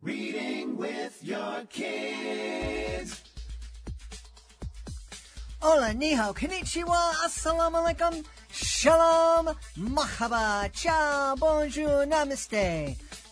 Reading with your kids. Hola, ni hao, konnichiwa, assalamu alaikum, shalom, mahaba, ciao, bonjour, namaste,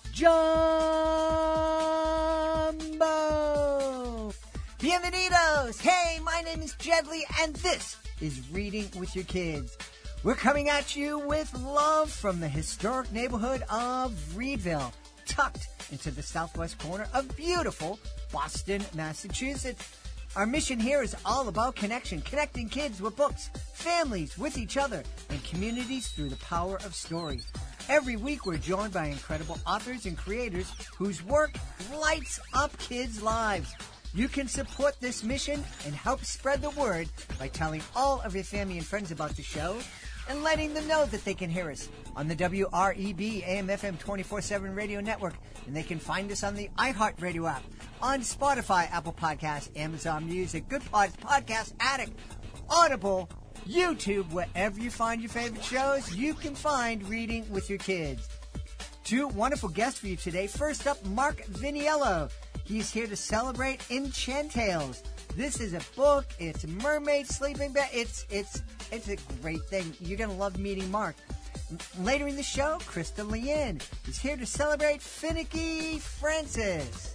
jumbo. Bienvenidos. Hey, my name is Jedley, and this is Reading with Your Kids. We're coming at you with love from the historic neighborhood of Reedville, tucked into the southwest corner of beautiful Boston, Massachusetts. Our mission here is all about connection, connecting kids with books, families with each other, and communities through the power of story. Every week we're joined by incredible authors and creators whose work lights up kids' lives. You can support this mission and help spread the word by telling all of your family and friends about the show and letting them know that they can hear us on the WREB AM/FM 24/7 radio network, and they can find us on the iHeartRadio app, on Spotify, Apple Podcasts, Amazon Music, Good Pods, Podcast Addict, Audible, YouTube. Wherever you find your favorite shows, you can find Reading with Your Kids. Two wonderful guests for you today. First up, Mark Viniello. He's here to celebrate Enchantales. This is a book. It's a mermaid sleeping bag. It's a great thing. You're going to love meeting Mark. Later in the show, Krista Leanne is here to celebrate Finicky Francis.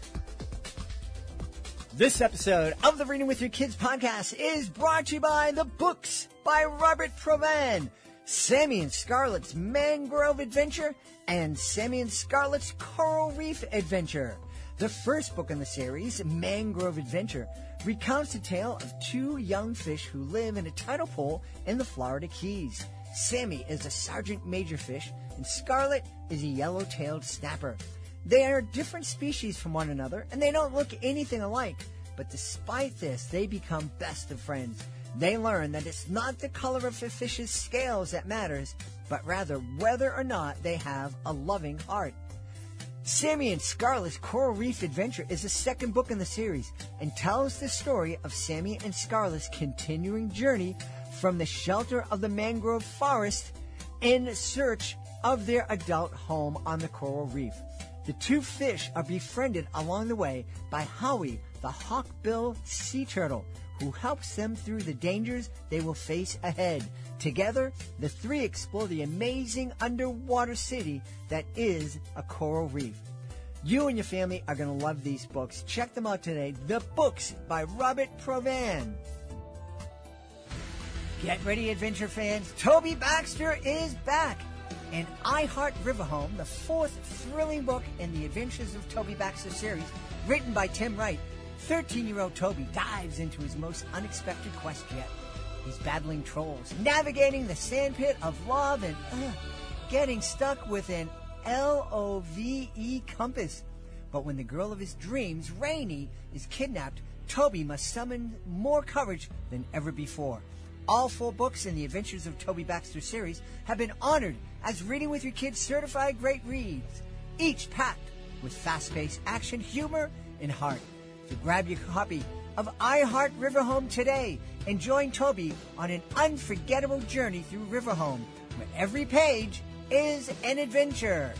This episode of the Reading with Your Kids podcast is brought to you by The Books by Robert Provan, Sammy and Scarlett's Mangrove Adventure, and Sammy and Scarlett's Coral Reef Adventure. The first book in the series, Mangrove Adventure, recounts the tale of two young fish who live in a tidal pool in the Florida Keys. Sammy is a sergeant major fish, and Scarlett is a yellow-tailed snapper. They are different species from one another, and they don't look anything alike. But despite this, they become best of friends. They learn that it's not the color of the fish's scales that matters, but rather whether or not they have a loving heart. Sammy and Scarlett's Coral Reef Adventure is the second book in the series and tells the story of Sammy and Scarlett's continuing journey from the shelter of the mangrove forest in search of their adult home on the coral reef. The two fish are befriended along the way by Howie, the hawkbill sea turtle, who helps them through the dangers they will face ahead. Together, the three explore the amazing underwater city that is a coral reef. You and your family are going to love these books. Check them out today. The Books by Robert Provan. Get ready, adventure fans. Toby Baxter is back. And I Heart Riverhome, the fourth thrilling book in the Adventures of Toby Baxter series, written by Tim Wright. 13-year-old Toby dives into his most unexpected quest yet. He's battling trolls, navigating the sandpit of love, and getting stuck with an LOVE compass. But when the girl of his dreams, Rainey, is kidnapped, Toby must summon more courage than ever before. All four books in the Adventures of Toby Baxter series have been honored as Reading with Your Kids certified great reads, each packed with fast-paced action, humor, and heart. So grab your copy of I Heart Riverhome today and join Toby on an unforgettable journey through Riverhome, where every page is an adventure.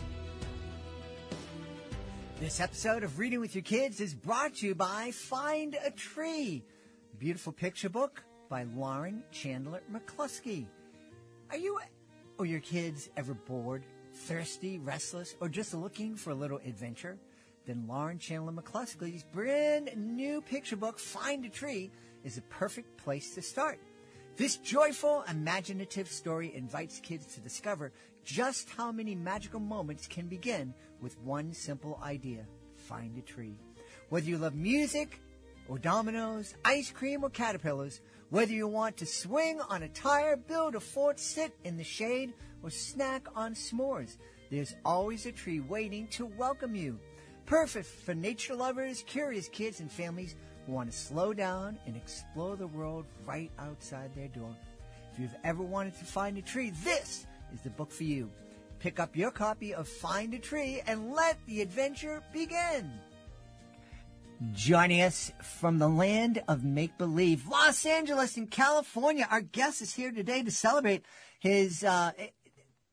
This episode of Reading with Your Kids is brought to you by Find a Tree, a beautiful picture book by Lauren Chandler McCluskey. Are you or your kids ever bored, thirsty, restless, or just looking for a little adventure? Then Lauren Chandler McCluskey's brand new picture book, Find a Tree, is a perfect place to start. This joyful, imaginative story invites kids to discover just how many magical moments can begin with one simple idea: find a tree. Whether you love music or dominoes, ice cream or caterpillars, whether you want to swing on a tire, build a fort, sit in the shade, or snack on s'mores, there's always a tree waiting to welcome you. Perfect for nature lovers, curious kids, and families who want to slow down and explore the world right outside their door. If you've ever wanted to find a tree, this is the book for you. Pick up your copy of Find a Tree and let the adventure begin. Joining us from the land of make-believe, Los Angeles in California, our guest is here today to celebrate his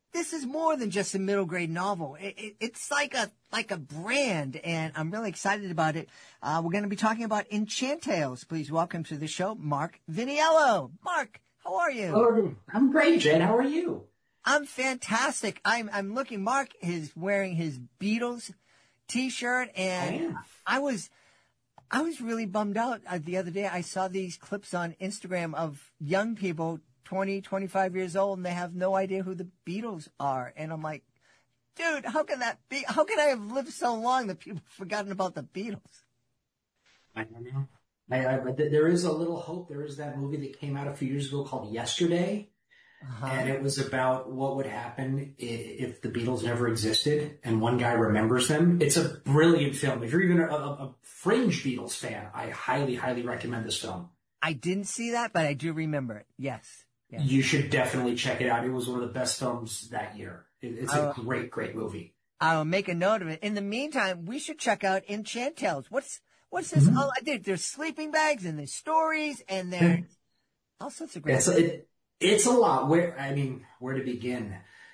this is more than just a middle grade novel. It's like a brand, and I'm really excited about it. We're going to be talking about Enchant Tales. Please welcome to the show, Mark Viniello. Mark, how are you? Oh, I'm great, Jen. How are you? I'm fantastic. I'm looking. Mark is wearing his Beatles T-shirt, I and am. I was really bummed out the other day. I saw these clips on Instagram of young people, 20, 25 years old, and they have no idea who the Beatles are. And I'm like, dude, how can that be? How can I have lived so long that people have forgotten about the Beatles? I don't know. There is a little hope. There is that movie that came out a few years ago called Yesterday, and it was about what would happen if the Beatles never existed, and one guy remembers them. It's a brilliant film. If you're even a fringe Beatles fan, I highly, highly recommend this film. I didn't see that, but I do remember it. Yes. You should definitely check it out. It was one of the best films that year. It's a great, great movie. I'll make a note of it. In the meantime, we should check out Enchant Tales. What's this? Oh, I did. There's sleeping bags and there's stories and there's all sorts of great stuff. It's a lot. Where to begin?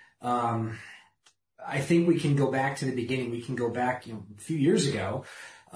I think we can go back to the beginning. We can go back, a few years ago.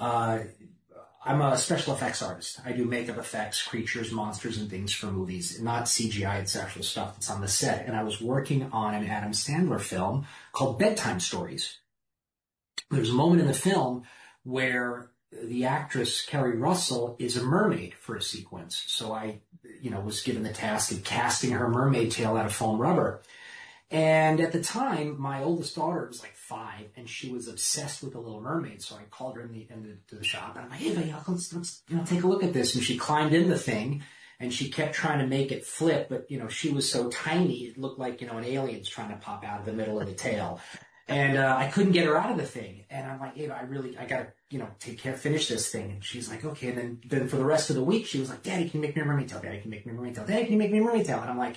I'm a special effects artist. I do makeup effects, creatures, monsters, and things for movies. Not CGI, it's actual stuff that's on the set. And I was working on an Adam Sandler film called Bedtime Stories. There's a moment in the film where the actress Kerry Russell is a mermaid for a sequence. So I, was given the task of casting her mermaid tail out of foam rubber. And at the time, my oldest daughter was like 5, and she was obsessed with The Little Mermaid. So I called her into the shop, and I'm like, "Hey, let's take a look at this." And she climbed in the thing, and she kept trying to make it flip, but she was so tiny, it looked like an alien's trying to pop out of the middle of the tail. And I couldn't get her out of the thing. And I'm like, "Ava, I gotta finish this thing." And she's like, "Okay." And then for the rest of the week, she was like, "Daddy, can you make me a mermaid tail? Daddy, can you make me a mermaid tail? Daddy, can you make me a mermaid tail?" And I'm like,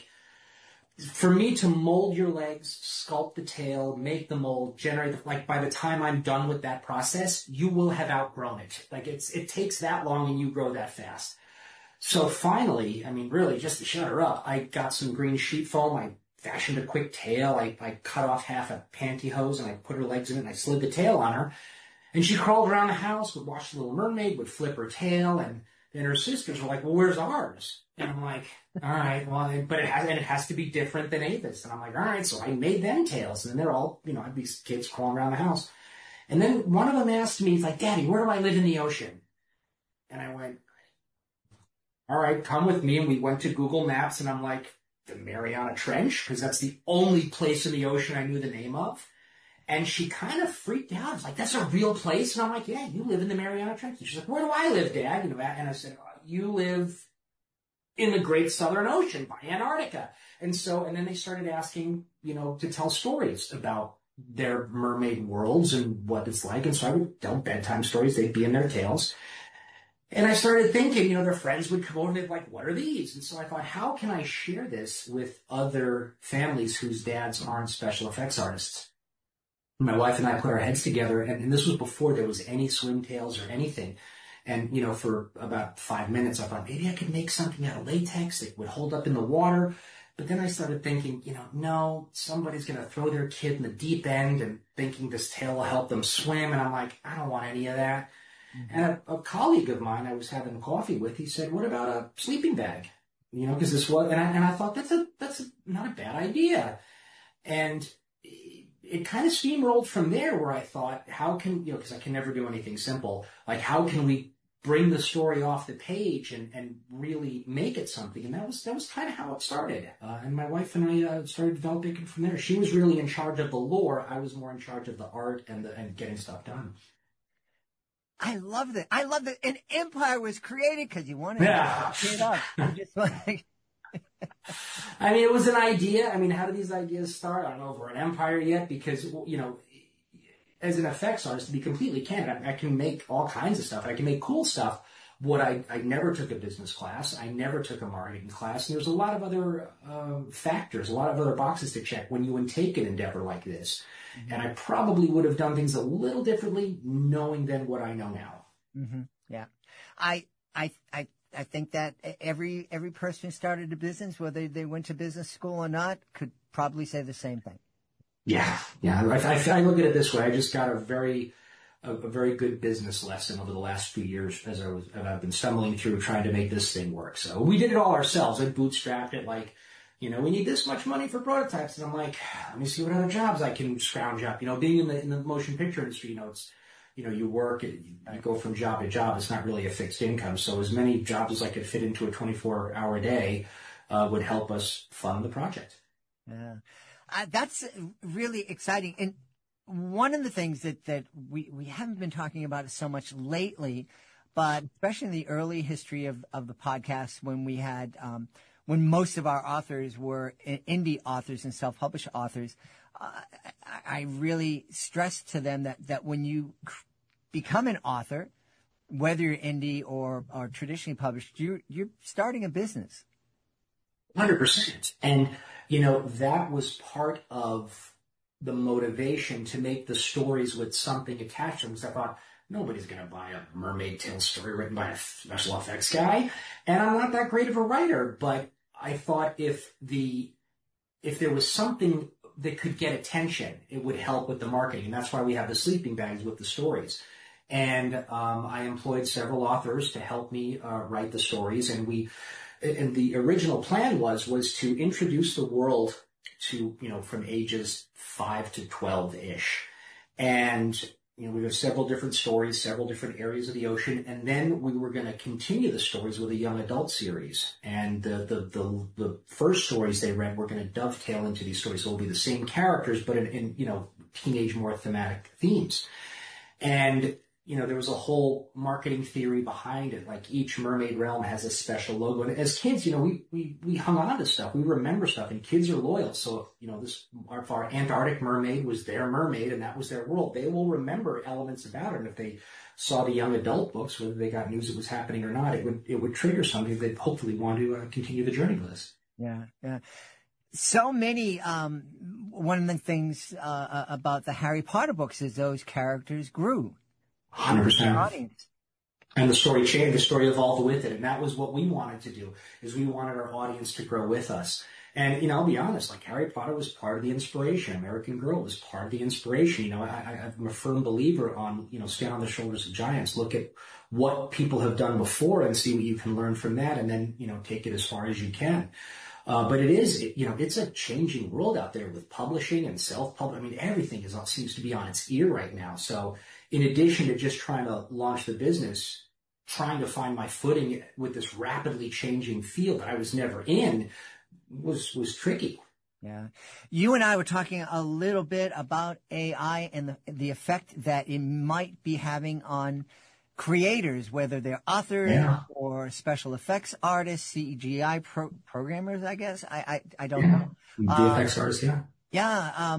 for me to mold your legs, sculpt the tail, make the mold, generate by the time I'm done with that process, you will have outgrown it. It takes that long and you grow that fast. So finally, really just to shut her up, I got some green sheet foam. I fashioned a quick tail. I cut off half a pantyhose and I put her legs in it and I slid the tail on her. And she crawled around the house, would watch The Little Mermaid, would flip her tail, and then her sisters were like, "Well, where's ours?" And I'm like, "All right, well, but it has to be different than Ava's." And I'm like, "All right." So I made them tails, and then they're all, I have these kids crawling around the house. And then one of them asked me, he's like, "Daddy, where do I live in the ocean?" And I went, "All right, come with me." And we went to Google Maps, and I'm like, "The Mariana Trench," because that's the only place in the ocean I knew the name of. And she kind of freaked out. It's like, "That's a real place?" And I'm like, "Yeah, you live in the Mariana Trench." And she's like, "Where do I live, Dad?" And I said, "You live in the Great Southern Ocean by Antarctica." And then they started asking, to tell stories about their mermaid worlds and what it's like. And so I would tell bedtime stories. They'd be in their tails. And I started thinking, their friends would come over and they'd be like, "What are these?" And so I thought, how can I share this with other families whose dads aren't special effects artists? My wife and I put our heads together, and this was before there was any swim tails or anything. And, for about 5 minutes, I thought maybe I could make something out of latex that would hold up in the water. But then I started thinking, no, somebody's going to throw their kid in the deep end and thinking this tail will help them swim. And I'm like, I don't want any of that. Mm-hmm. And a colleague of mine I was having coffee with, he said, "What about a sleeping bag?" Because this was, and I thought that's not a bad idea. And it kind of steamrolled from there, where I thought, how can, because I can never do anything simple, like how can we bring the story off the page and really make it something? And that was kind of how it started. And my wife and I started developing it from there. She was really in charge of the lore. I was more in charge of the art and getting stuff done. I love that. I love that an empire was created because you wanted to get it up. I'm just like... it was an idea. How do these ideas start? I don't know if we're an empire yet, because, as an effects artist, to be completely candid, I can make all kinds of stuff. I can make cool stuff. I never took a business class. I never took a marketing class. And there's a lot of other factors, a lot of other boxes to check when you take an endeavor like this. Mm-hmm. And I probably would have done things a little differently knowing then what I know now. Mm-hmm. Yeah. I think that every person who started a business, whether they went to business school or not, could probably say the same thing. Yeah. Yeah. I look at it this way. I just got a very good business lesson over the last few years as I've been stumbling through trying to make this thing work. So we did it all ourselves. I bootstrapped it like, we need this much money for prototypes. And I'm like, let me see what other jobs I can scrounge up. Being in the motion picture industry, it's, you work, you go from job to job. It's not really a fixed income. So as many jobs as I could fit into a 24-hour day, would help us fund the project. Yeah. That's really exciting. And one of the things that we haven't been talking about so much lately, but especially in the early history of the podcast when we had, when most of our authors were indie authors and self-published authors, I really stressed to them that when you become an author, whether you're indie or traditionally published, you're starting a business. 100%. And, that was part of the motivation to make the stories with something attached to them. Because I thought, nobody's going to buy a Mermaid Tale story written by a special effects guy. And I'm not that great of a writer, but I thought if there was something that could get attention, it would help with the marketing. And that's why we have the sleeping bags with the stories. And I employed several authors to help me write the stories. And the original plan was to introduce the world to, from ages 5 to 12-ish. And, we have several different stories, several different areas of the ocean. And then we were going to continue the stories with a young adult series. And the first stories they read were going to dovetail into these stories. So it'll be the same characters, but in teenage, more thematic themes. And, there was a whole marketing theory behind it. Like each mermaid realm has a special logo. And as kids, we hung on to stuff. We remember stuff, and kids are loyal. So, if our Antarctic mermaid was their mermaid and that was their world, they will remember elements about it. And if they saw the young adult books, whether they got news it was happening or not, it would trigger something they'd hopefully want to continue the journey with us. Yeah. Yeah. So many, one of the things, about the Harry Potter books is those characters grew. 100%. And the story changed, the story evolved with it. And that was what we wanted to do, is we wanted our audience to grow with us. And, I'll be honest, like Harry Potter was part of the inspiration. American Girl was part of the inspiration. I'm a firm believer on, stand on the shoulders of giants. Look at what people have done before and see what you can learn from that, and then, take it as far as you can. But it's a changing world out there with publishing and self-publishing. Everything seems to be on its ear right now. So in addition to just trying to launch the business, trying to find my footing with this rapidly changing field that I was never in was tricky. Yeah. You and I were talking a little bit about AI and the effect that it might be having on creators, whether they're authors or special effects artists, CGI programmers, I guess. I don't know. VFX artists, yeah. Yeah.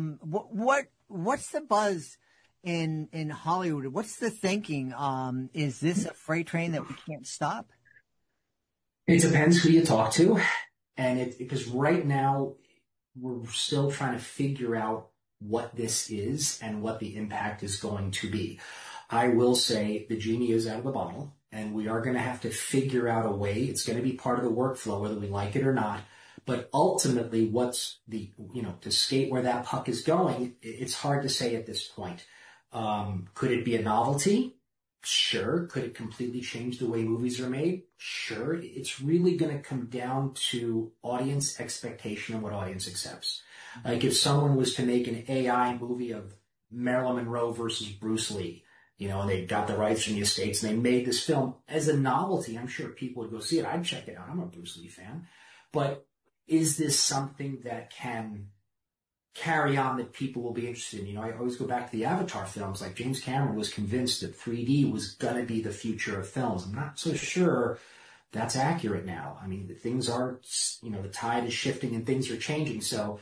What's the buzz in Hollywood? What's the thinking? Is this a freight train that we can't stop? It depends who you talk to. And because right now we're still trying to figure out what this is and what the impact is going to be. I will say the genie is out of the bottle, and we are going to have to figure out a way. It's going to be part of the workflow, whether we like it or not. But ultimately, what's to skate where that puck is going, it's hard to say at this point. Could it be a novelty? Sure. Could it completely change the way movies are made? Sure. It's really going to come down to audience expectation and what audience accepts. Like if someone was to make an AI movie of Marilyn Monroe versus Bruce Lee, and they got the rights from the estates and they made this film as a novelty, I'm sure people would go see it. I'd check it out. I'm a Bruce Lee fan. But is this something that can carry on that people will be interested in? I always go back to the Avatar films. Like James Cameron was convinced that 3D was going to be the future of films. I'm not so sure that's accurate now. Things are, the tide is shifting and things are changing. So,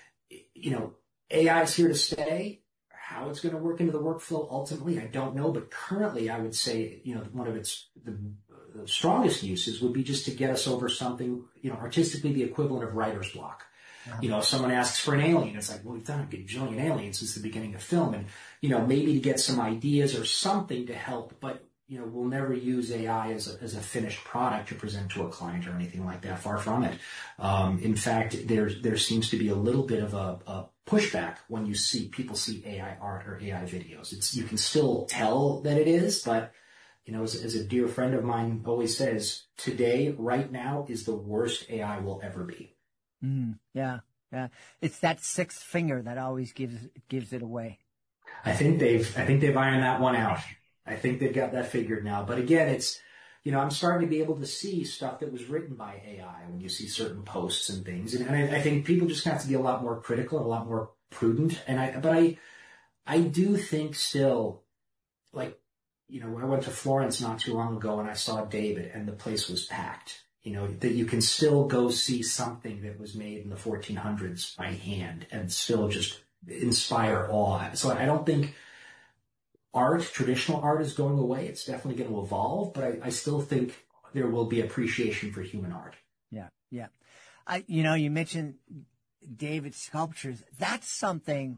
AI is here to stay. How it's going to work into the workflow ultimately, I don't know. But currently, I would say, one of the strongest uses would be just to get us over something, artistically the equivalent of writer's block. If someone asks for an alien, it's like, well, we've done a gajillion aliens since the beginning of film. And, maybe to get some ideas or something to help, but, we'll never use AI as a finished product to present to a client or anything like that. Far from it. In fact, there seems to be a little bit of a pushback when people see AI art or AI videos. You can still tell that it is, but as a dear friend of mine always says, today, right now, is the worst AI will ever be. Yeah. It's that sixth finger that always gives it away. I think they've ironed that one out. I think they've got that figured now. But again, I'm starting to be able to see stuff that was written by AI when you see certain posts and things. And I think people just have to be a lot more critical and a lot more prudent. But I do think still, like, I went to Florence not too long ago and I saw David and the place was packed. That you can still go see something that was made in the 1400s by hand and still just inspire awe. So I don't think traditional art is going away. It's definitely going to evolve, but I still think there will be appreciation for human art. Yeah. You mentioned David's sculptures. That's something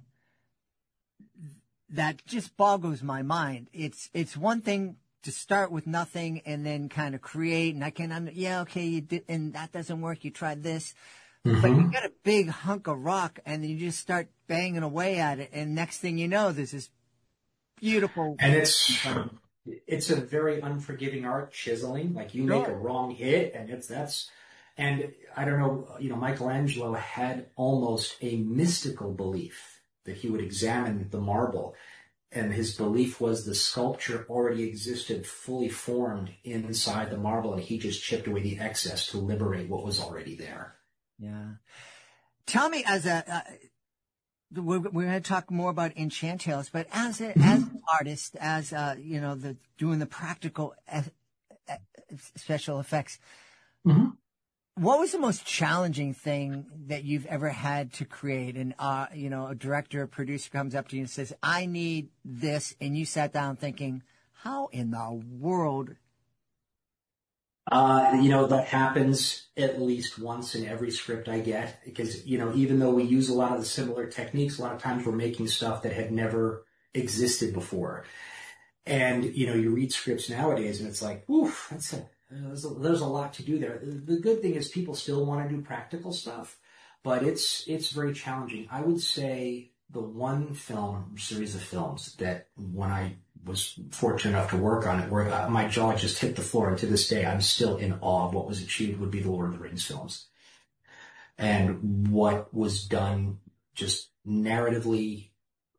that just boggles my mind. It's one thing to start with nothing and then kind of create, and you did, and that doesn't work. You tried this, but you got a big hunk of rock and then you just start banging away at it. And next thing you know, there's this beautiful. And it's a very unforgiving art, chiseling. Like you make a wrong hit and I don't know, Michelangelo had almost a mystical belief that he would examine the marble. And his belief was the sculpture already existed fully formed inside the marble, and he just chipped away the excess to liberate what was already there. Yeah. Tell me, we're going to talk more about Enchant Tales, but as an artist, doing the practical special effects, what was the most challenging thing that you've ever had to create? And, a director, a producer comes up to you and says, I need this. And you sat down thinking, how in the world? That happens at least once in every script I get because, even though we use a lot of the similar techniques, a lot of times we're making stuff that had never existed before. And, you read scripts nowadays and it's like, oof, there's a lot to do there. The good thing is people still want to do practical stuff, but it's very challenging. I would say the one series of films that when I was fortunate enough to work on it, where my jaw just hit the floor, and to this day I'm still in awe of what was achieved, would be the Lord of the Rings films. And what was done just narratively,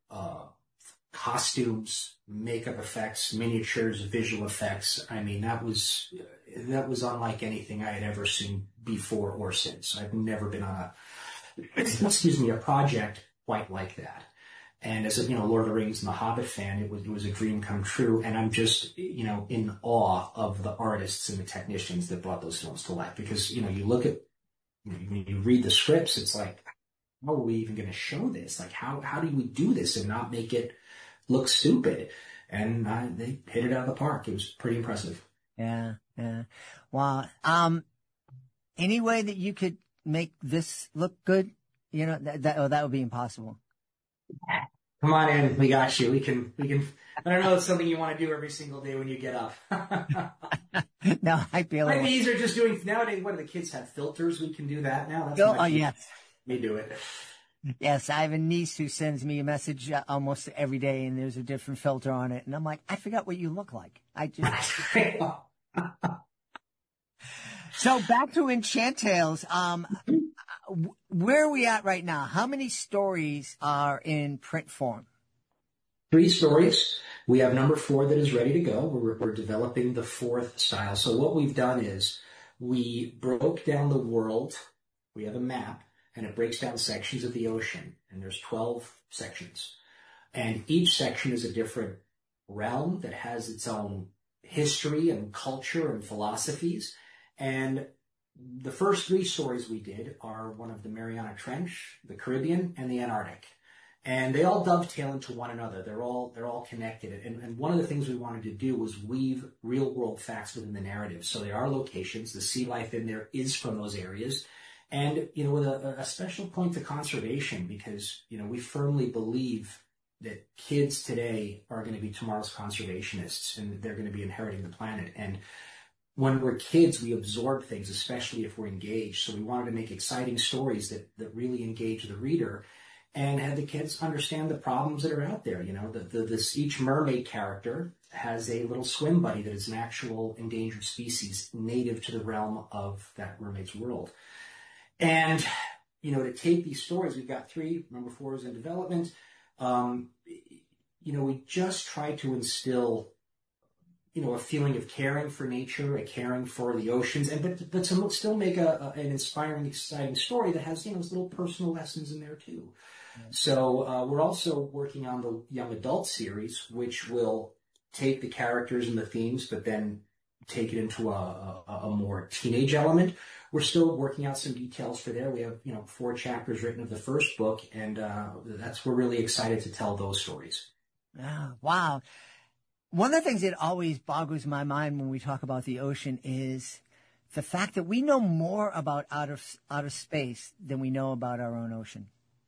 costumes, makeup effects, miniatures, visual effects. I mean, that was unlike anything I had ever seen before or since. I've never been on a project quite like that. And as a, Lord of the Rings and The Hobbit fan, it was a dream come true. And I'm just, in awe of the artists and the technicians that brought those films to life. Because, you look at, when you read the scripts, it's like, how are we even going to show this? Like, how do we do this and not make it look stupid? And they hit it out of the park. It was pretty impressive. Yeah. Wow. Any way that you could make this look good? That would be impossible. Come on in. We got you. We can, I don't know. It's something you want to do every single day when you get up. No, I feel like these are just doing nowadays. What do the kids have? Filters. We can do that now. That's yes. Me do it. Yes, I have a niece who sends me a message almost every day, and there's a different filter on it, and I'm like, I forgot what you look like. So back to Enchant Tales. Where are we at right now? How many stories are in print form? 3 stories. We have number 4 that is ready to go. We're developing the 4th style. So what we've done is we broke down the world. We have a map, and it breaks down sections of the ocean. And there's 12 sections. And each section is a different realm that has its own history and culture and philosophies. And the first 3 stories we did are one of the Mariana Trench, the Caribbean, and the Antarctic. And they all dovetail into one another. They're all connected. And one of the things we wanted to do was weave real world facts within the narrative. So there are locations. The sea life in there is from those areas. And, with a special point to conservation, because, we firmly believe that kids today are going to be tomorrow's conservationists, and they're going to be inheriting the planet. And when we're kids, we absorb things, especially if we're engaged. So we wanted to make exciting stories that really engage the reader. and had the kids understand the problems that are out there. You know, each mermaid character has a little swim buddy that is an actual endangered species native to the realm of that mermaid's world. And, you know, to take these stories, we've got 3, number 4 is in development. You know, we just try to instill, you know, a feeling of caring for nature, a caring for the oceans, but to still make an inspiring, exciting story that has, you know, little personal lessons in there too. Mm-hmm. So we're also working on the young adult series, which will take the characters and the themes, but then take it into a more teenage element. We're still working out some details for there. We have, you know, 4 chapters written of the first book, and we're really excited to tell those stories. Oh, wow. One of the things that always boggles my mind when we talk about the ocean is the fact that we know more about outer space than we know about our own ocean.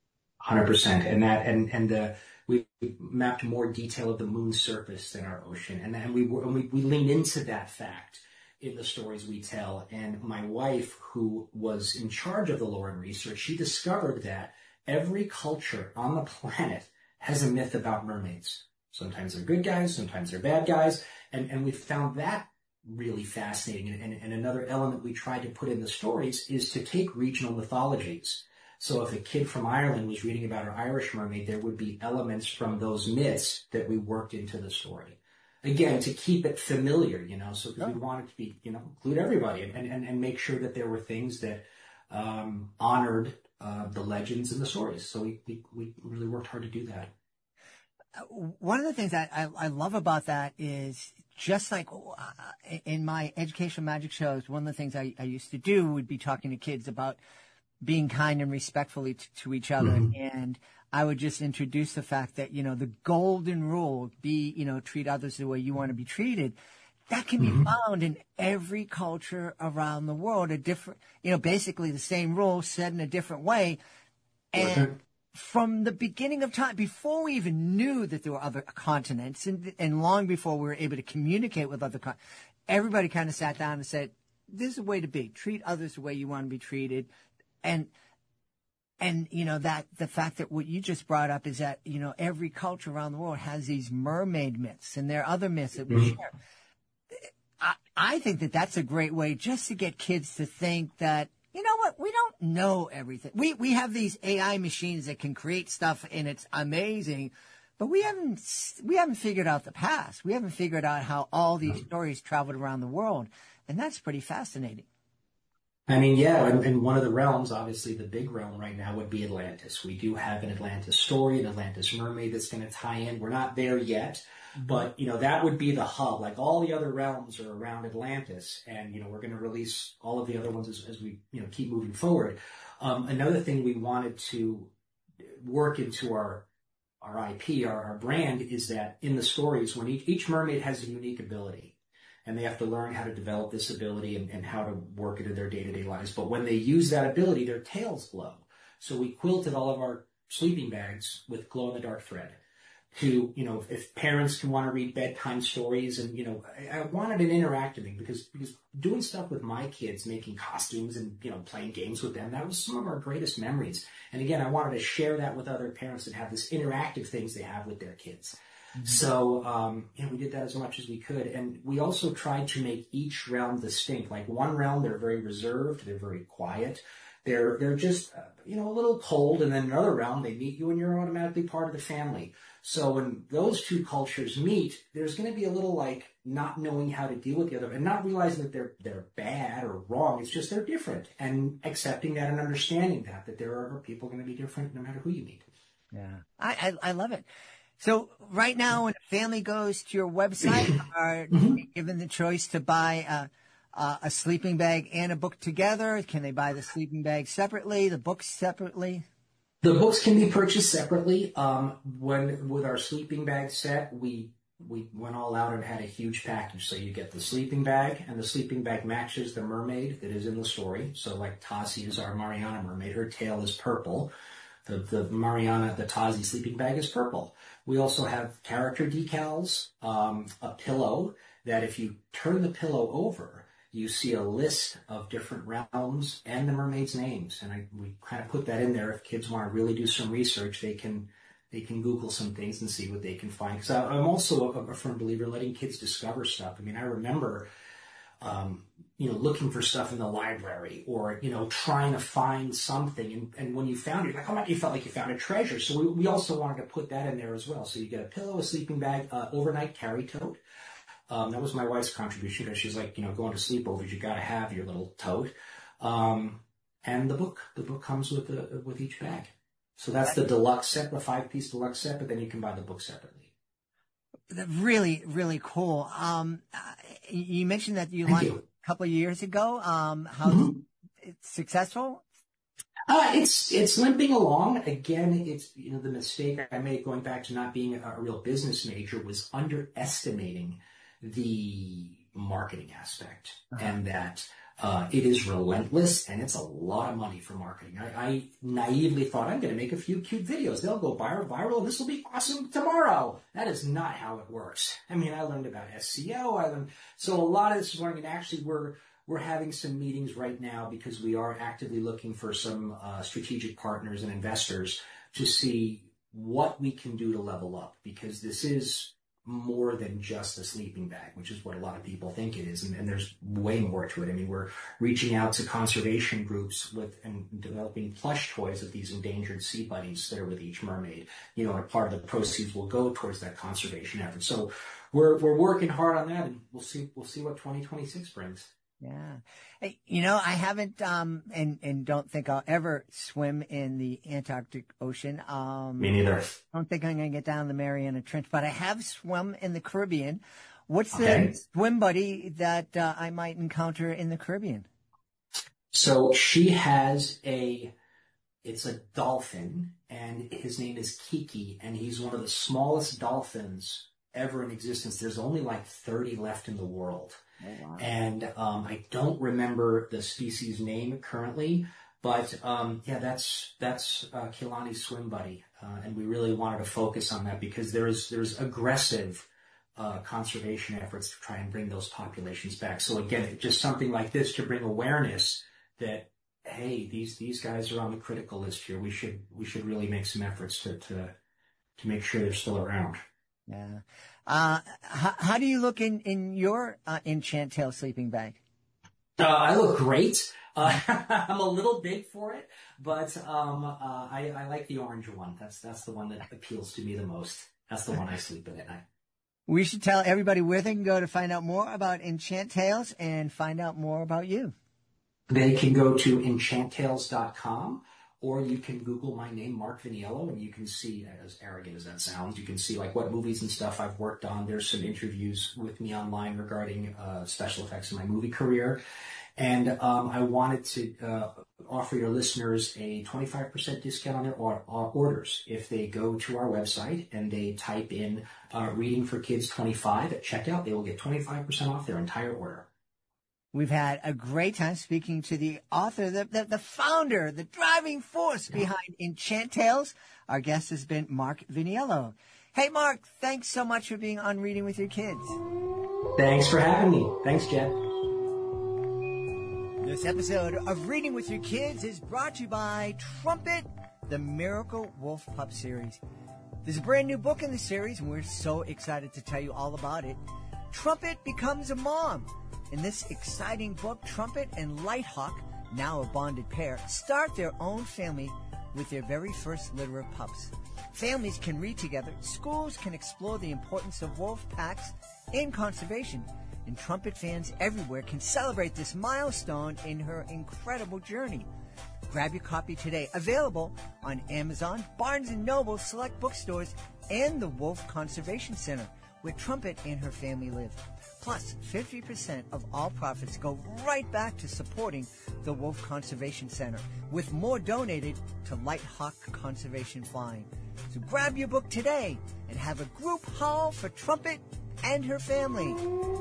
100%. And we mapped more detail of the moon's surface than our ocean. And we lean into that fact in the stories we tell. And my wife, who was in charge of the lore and research, she discovered that every culture on the planet has a myth about mermaids. Sometimes they're good guys, sometimes they're bad guys. And we found that really fascinating. And another element we tried to put in the stories is to take regional mythologies. So if a kid from Ireland was reading about an Irish mermaid, there would be elements from those myths that we worked into the story. Again, to keep it familiar, you know, so because we wanted to be, you know, include everybody and make sure that there were things that honored the legends and the stories. So we really worked hard to do that. One of the things that I love about that is just like in my educational magic shows, one of the things I used to do would be talking to kids about being kind and respectfully to each other. Mm-hmm. And I would just introduce the fact that, you know, the golden rule, treat others the way you want to be treated. That can be found in every culture around the world, basically the same rule said in a different way. And from the beginning of time, before we even knew that there were other continents and long before we were able to communicate with other continents, everybody kind of sat down and said, this is a way to be. Treat others the way you want to be treated. And you know, that the fact that what you just brought up is that, you know, every culture around the world has these mermaid myths, and there are other myths that we share. I think that that's a great way just to get kids to think that, you know what, we don't know everything. We have these AI machines that can create stuff, and it's amazing, but we haven't figured out the past. We haven't figured out how all these stories traveled around the world, and that's pretty fascinating. I mean, yeah, and one of the realms, obviously the big realm right now would be Atlantis. We do have an Atlantis story, an Atlantis mermaid that's going to tie in. We're not there yet, but, you know, that would be the hub. Like all the other realms are around Atlantis, and, you know, we're going to release all of the other ones as we, you know, keep moving forward. Another thing we wanted to work into our IP, our brand, is that in the stories, when each mermaid has a unique ability, and they have to learn how to develop this ability and how to work it in their day-to-day lives. But when they use that ability, their tails glow. So we quilted all of our sleeping bags with glow-in-the-dark thread to, you know, if parents can want to read bedtime stories. And, you know, I wanted an interactive thing because doing stuff with my kids, making costumes and, you know, playing games with them, that was some of our greatest memories. And again, I wanted to share that with other parents that have this interactive things they have with their kids. Mm-hmm. So, we did that as much as we could. And we also tried to make each realm distinct. Like one realm, they're very reserved. They're very quiet. They're just, a little cold. And then another realm, they meet you and you're automatically part of the family. So when those two cultures meet, there's going to be a little like not knowing how to deal with the other and not realizing that they're bad or wrong. It's just they're different, and accepting that and understanding that there are other people going to be different no matter who you meet. Yeah. I love it. So right now, when a family goes to your website, are given the choice to buy a sleeping bag and a book together? Can they buy the sleeping bag separately, the books separately? The books can be purchased separately. With our sleeping bag set, we went all out and had a huge package. So you get the sleeping bag, and the sleeping bag matches the mermaid that is in the story. So like Tazi is our Mariana mermaid. Her tail is purple. The Mariana, the Tazi sleeping bag is purple. We also have character decals, a pillow that if you turn the pillow over, you see a list of different realms and the mermaids' names. And we kind of put that in there. If kids want to really do some research, they can Google some things and see what they can find. Because I'm also a firm believer in letting kids discover stuff. I mean, I remember, looking for stuff in the library or, trying to find something. And when you found it, you felt like you found a treasure. So we also wanted to put that in there as well. So you get a pillow, a sleeping bag, overnight carry tote. That was my wife's contribution because she's like, going to sleepovers, you got to have your little tote. And the book comes with each bag. So that's the deluxe set, the 5-piece deluxe set, but then you can buy the book separately. Really, really cool. You mentioned that you launched a couple of years ago. How it's successful? It's limping along. Again, it's, the mistake I made going back to not being a real business major was underestimating the marketing aspect, and that it is relentless and it's a lot of money for marketing. I naively thought I'm going to make a few cute videos. They'll go viral and this will be awesome tomorrow. That is not how it works. I mean, I learned about SEO. So a lot of this is learning, and actually we're having some meetings right now because we are actively looking for some strategic partners and investors to see what we can do to level up, because this is more than just a sleeping bag, which is what a lot of people think it is. And there's way more to it. I mean, we're reaching out to conservation groups and developing plush toys of these endangered sea bunnies that are with each mermaid. And part of the proceeds will go towards that conservation effort. So we're working hard on that, and we'll see what 2026 brings. Yeah. Hey, I haven't, and don't think I'll ever swim in the Antarctic Ocean. Me neither. I don't think I'm going to get down the Mariana Trench, but I have swum in the Caribbean. What's the swim buddy that I might encounter in the Caribbean? So she has it's a dolphin, and his name is Kiki, and he's one of the smallest dolphins ever in existence. There's only like 30 left in the world. Oh, wow. And I don't remember the species name currently, but that's Kehlani's swim buddy, and we really wanted to focus on that because there's aggressive conservation efforts to try and bring those populations back. So again, just something like this to bring awareness that, hey, these guys are on the critical list here. We should really make some efforts to make sure they're still around. Yeah. How do you look in your Enchantail sleeping bag? I look great. I'm a little big for it, but I like the orange one. That's the one that appeals to me the most. That's the one I sleep in at night. We should tell everybody where they can go to find out more about Enchantails and find out more about you. They can go to enchantails.com. Or you can Google my name, Mark Viniello, and you can see, as arrogant as that sounds, you can see like what movies and stuff I've worked on. There's some interviews with me online regarding special effects in my movie career. And I wanted to offer your listeners a 25% discount on their orders. If they go to our website and they type in Reading for Kids 25 at checkout, they will get 25% off their entire order. We've had a great time speaking to the author, the founder, the driving force behind Enchantails. Our guest has been Mark Viniello. Hey, Mark, thanks so much for being on Reading with Your Kids. Thanks for having me. Thanks, Jen. This episode of Reading with Your Kids is brought to you by Trumpet, the Miracle Wolf Pup series. There's a brand new book in the series, and we're so excited to tell you all about it. Trumpet becomes a mom. In this exciting book, Trumpet and Lighthawk, now a bonded pair, start their own family with their very first litter of pups. Families can read together, schools can explore the importance of wolf packs in conservation, and Trumpet fans everywhere can celebrate this milestone in her incredible journey. Grab your copy today. Available on Amazon, Barnes & Noble, select bookstores, and the Wolf Conservation Center, where Trumpet and her family live. Plus, 50% of all profits go right back to supporting the Wolf Conservation Center, with more donated to Lighthawk Conservation Flying. So grab your book today and have a group haul for Trumpet and her family.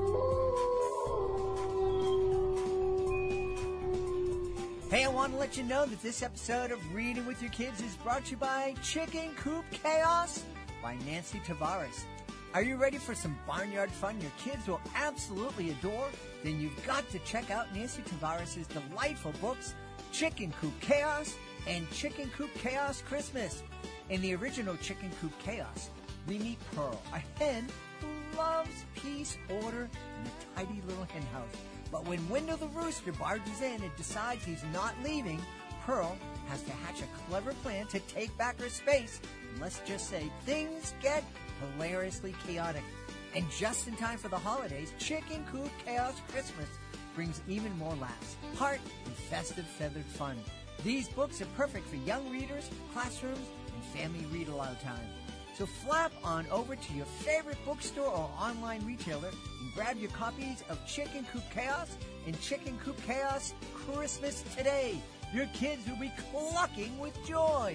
Hey, I want to let you know that this episode of Reading with Your Kids is brought to you by Chicken Coop Chaos by Nancy Tavares. Are you ready for some barnyard fun your kids will absolutely adore? Then you've got to check out Nancy Tavares' delightful books, Chicken Coop Chaos and Chicken Coop Chaos Christmas. In the original Chicken Coop Chaos, we meet Pearl, a hen who loves peace, order, and a tidy little hen house. But when Window the Rooster barges in and decides he's not leaving, Pearl has to hatch a clever plan to take back her space. And let's just say things get hilariously chaotic. And just in time for the holidays, Chicken Coop Chaos Christmas brings even more laughs, heart, and festive feathered fun. These books are perfect for young readers, classrooms, and family read-aloud time. So flap on over to your favorite bookstore or online retailer and grab your copies of Chicken Coop Chaos and Chicken Coop Chaos Christmas today. Your kids will be clucking with joy.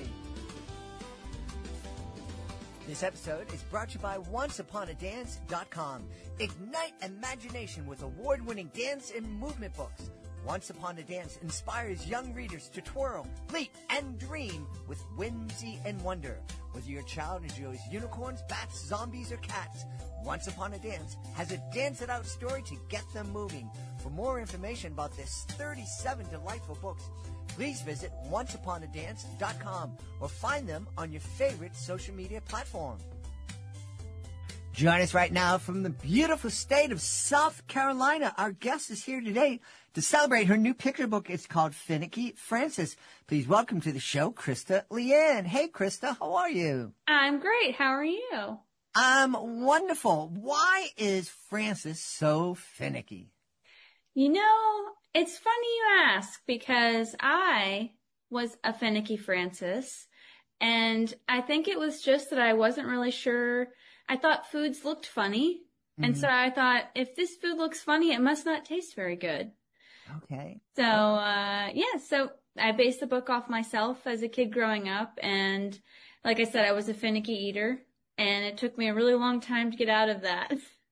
This episode is brought to you by OnceUponADance.com. Ignite imagination with award-winning dance and movement books. Once Upon a Dance inspires young readers to twirl, leap, and dream with whimsy and wonder. Whether your child enjoys unicorns, bats, zombies, or cats, Once Upon a Dance has a dance-it-out story to get them moving. For more information about this 37 delightful books, please visit OnceUponADance.com or find them on your favorite social media platform. Join us right now from the beautiful state of South Carolina. Our guest is here today to celebrate her new picture book. It's called Finicky Frances. Please welcome to the show, Krista Leanne. Hey, Krista, how are you? I'm great. How are you? I'm wonderful. Why is Frances so finicky? You know, it's funny you ask because I was a finicky Frances, and I think it was just that I wasn't really sure. I thought foods looked funny, and so I thought, if this food looks funny, it must not taste very good. Okay. So, so I based the book off myself as a kid growing up, and like I said, I was a finicky eater, and it took me a really long time to get out of that.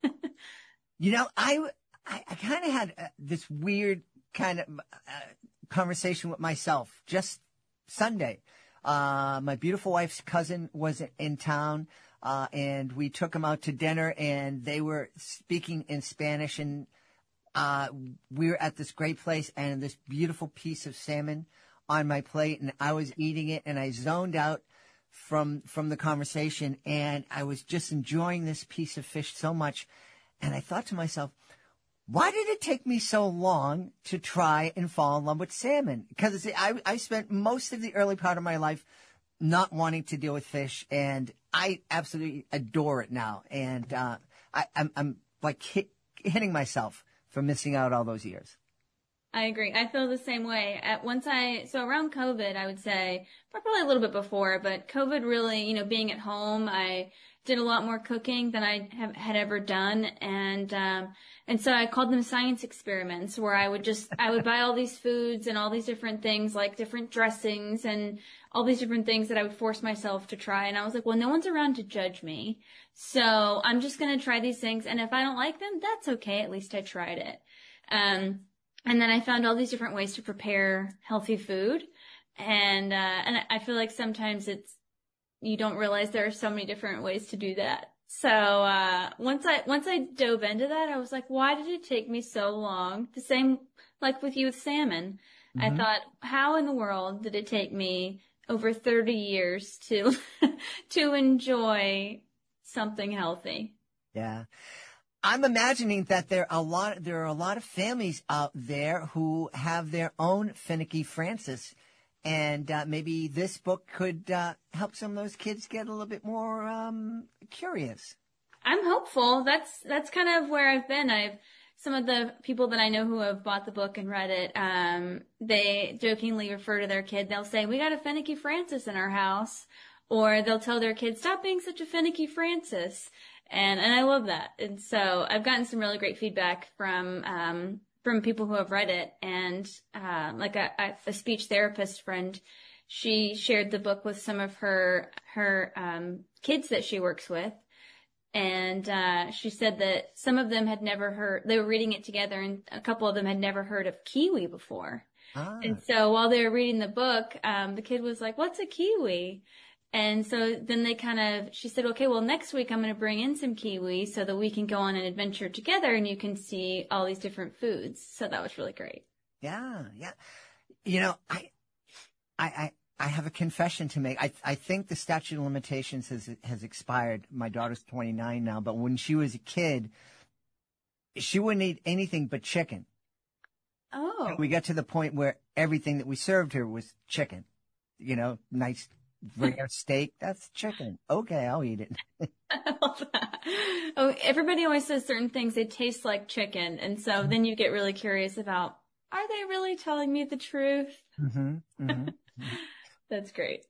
You know, I kind of had this weird kind of conversation with myself just Sunday. My beautiful wife's cousin was in town, and we took them out to dinner, and they were speaking in Spanish, and we were at this great place, and this beautiful piece of salmon on my plate, and I was eating it, and I zoned out from the conversation, and I was just enjoying this piece of fish so much, and I thought to myself, why did it take me so long to try and fall in love with salmon? Because I spent most of the early part of my life not wanting to deal with fish, and I absolutely adore it now. And I'm like hitting myself for missing out all those years. I agree. I feel the same way. So around COVID, I would say, probably a little bit before, but COVID really, being at home, I did a lot more cooking than I had ever done. And so I called them science experiments, where I would buy all these foods and all these different things, like different dressings and all these different things that I would force myself to try. And I was like, well, no one's around to judge me. So I'm just going to try these things. And if I don't like them, that's okay. At least I tried it. And then I found all these different ways to prepare healthy food. And I feel like sometimes you don't realize there are so many different ways to do that. So, once I dove into that, I was like, why did it take me so long? The same, like with you with salmon. I thought, how in the world did it take me over 30 years to enjoy something healthy? Yeah. I'm imagining that there are a lot of families out there who have their own finicky Frances, and maybe this book could help some of those kids get a little bit more curious. I'm hopeful. That's kind of where I've been. Some of the people that I know who have bought the book and read it, they jokingly refer to their kid. They'll say, "We got a finicky Frances in our house," or they'll tell their kid, "Stop being such a finicky Frances." And I love that. And so I've gotten some really great feedback from people who have read it. And, like a speech therapist friend, she shared the book with some of her kids that she works with. And, she said that some of them had never heard, they were reading it together, and a couple of them had never heard of kiwi before. Ah. And so while they were reading the book, the kid was like, "What's a kiwi?" And so then she said, okay, well, next week I'm going to bring in some kiwi so that we can go on an adventure together and you can see all these different foods. So that was really great. Yeah, yeah. I have a confession to make. I think the statute of limitations has expired. My daughter's 29 now, but when she was a kid, she wouldn't eat anything but chicken. Oh. And we got to the point where everything that we served her was chicken. Nice rare steak. That's chicken. Okay, I'll eat it. I love that. Oh, everybody always says certain things, they taste like chicken. And so then you get really curious about, are they really telling me the truth? Mm-hmm, mm-hmm. That's great.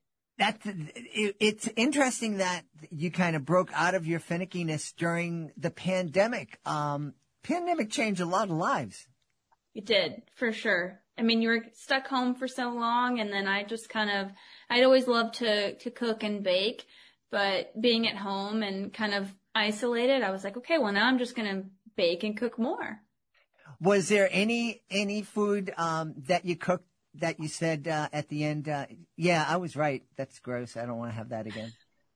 It's interesting that you kind of broke out of your finickiness during the pandemic. Pandemic changed a lot of lives. It did, for sure. I mean, you were stuck home for so long, and then I'd always loved to cook and bake, but being at home and kind of isolated, I was like, okay, well, now I'm just going to bake and cook more. Was there any food that you cooked that you said at the end, yeah, I was right, that's gross, I don't want to have that again?